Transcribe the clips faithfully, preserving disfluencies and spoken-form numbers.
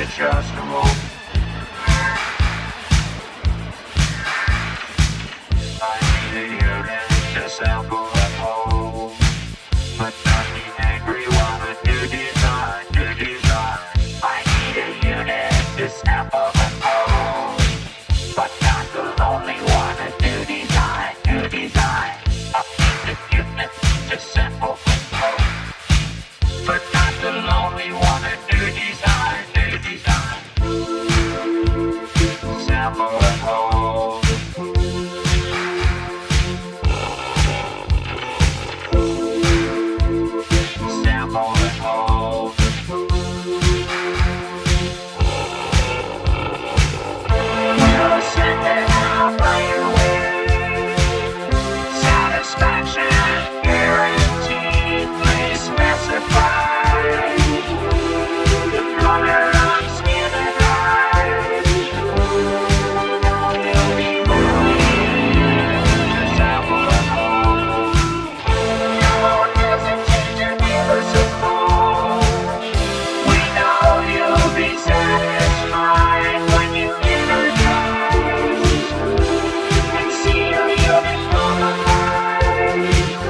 adjustable. I need a unit to sample and hold, but not the angry one with new design, new design. I need a unit to sample and hold, but not the lonely one with new design, new design. I need a unit to sample and hold, but not the lonely one with new design, new design. Sample and hold. Sample and hold. You'll send it out right away. Satisfaction guaranteed. Please specify the color of skin and eyes. You'll be moving to sample and hold. Don't hesitate to give us a call. We know you'll be satisfied when you energize and see your unit come alive.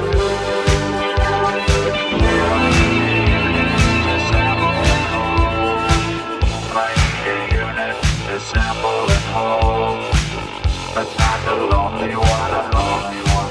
To sample and hold. I need a unit to sample and hold, but not the lonely one, a lonely one.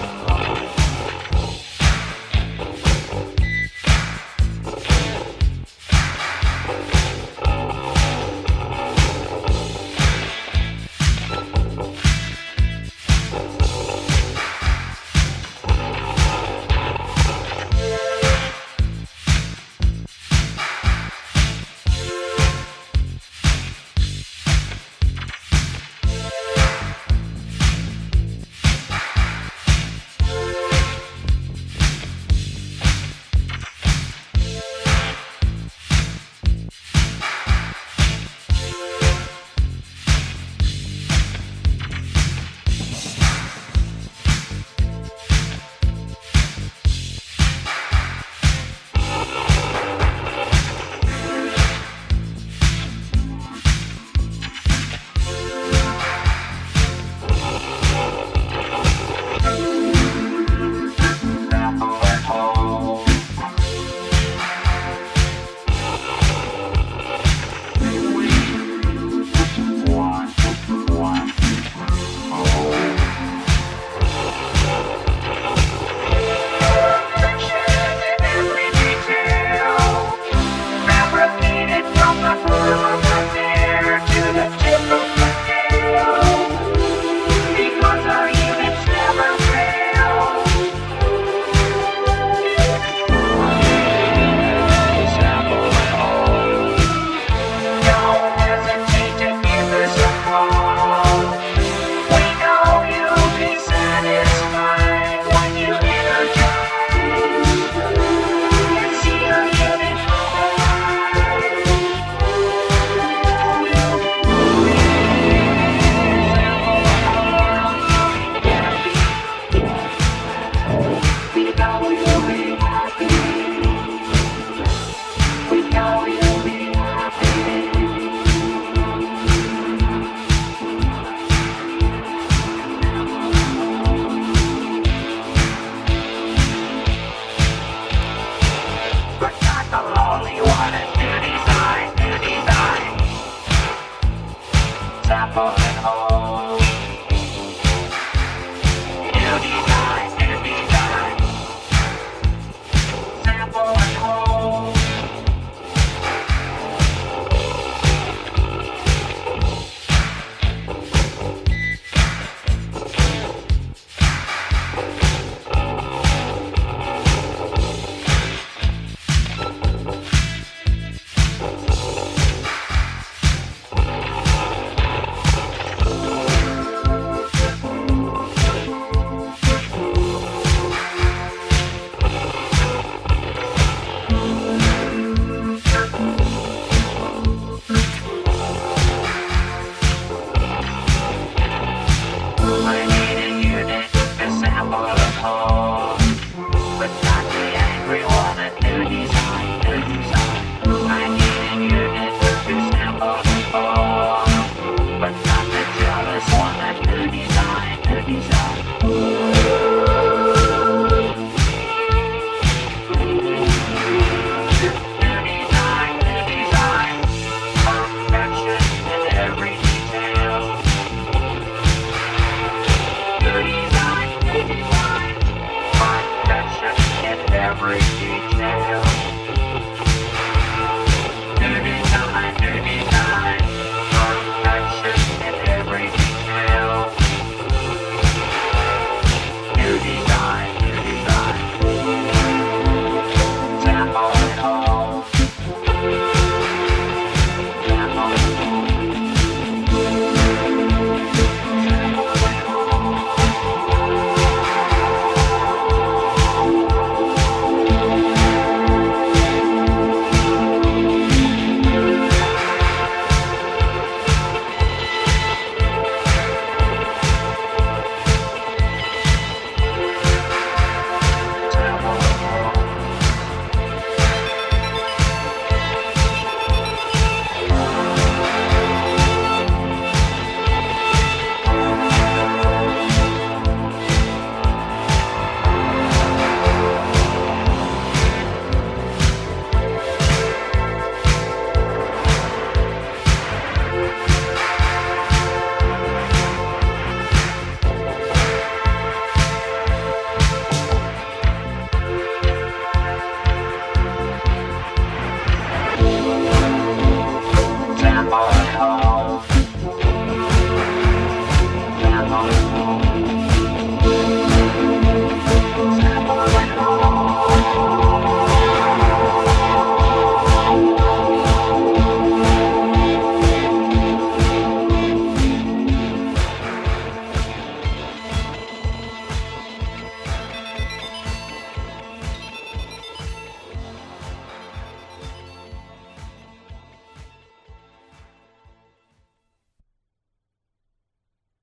Sample and hold. One, one, hold. Perfection in every detail, fabricated from the form of the hair to the tip of the tail, because our units never fail. Sample and hold. Don't hesitate to give us a call. We know you'll be satisfied when you energize and see your unit come alive. We know you'll be happy. We know you'll be happy. But not the lonely one in new design, new design. Sample and hold.